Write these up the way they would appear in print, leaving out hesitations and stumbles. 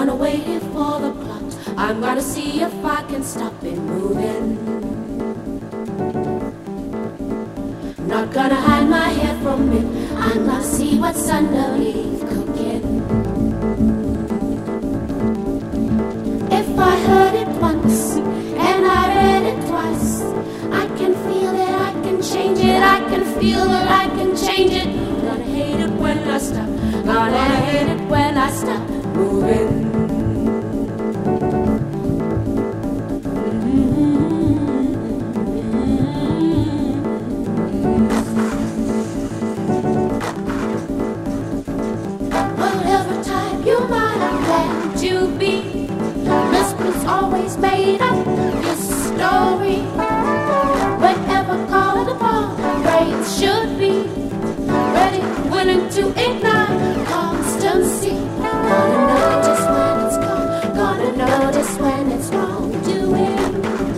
gonna wait here for the clock. I'm gonna see if I can stop it moving. Not gonna hide my head from it. I'm gonna see what's underneath cooking. If I heard it once and I read it twice, I can feel it, I can change it, I can feel it, I can change it. Gonna hate it when I stop. Gonna hate it when I stop moving. Whatever type you might have planned to be, this was always made up your story. Whatever call the ball, brains should be ready, willing to ignite constancy. Gonna notice when it's gone, gonna notice when it's wrongdoing.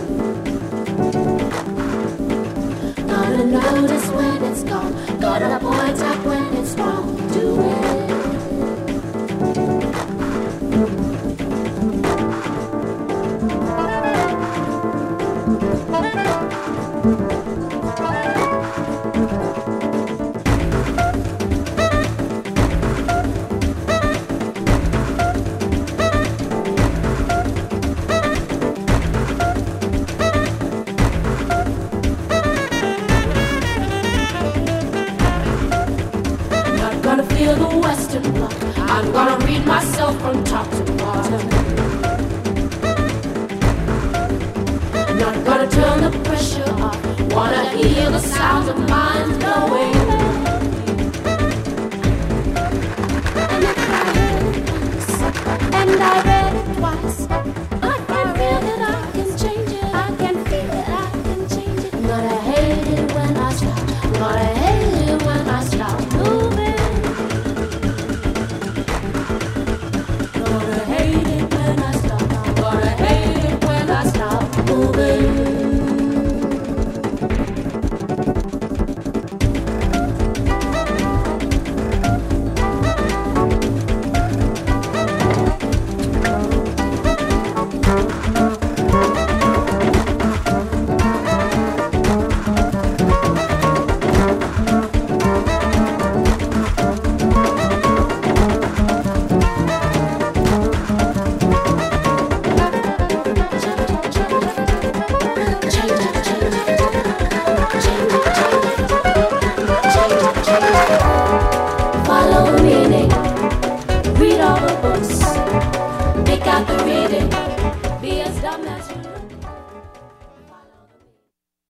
Gonna notice when it's gone, gonna point out when it's wrongdoing. Feel the western block. I'm gonna read myself from top to bottom. Not gonna turn the pressure off. Wanna hear the sounds of mind blowing.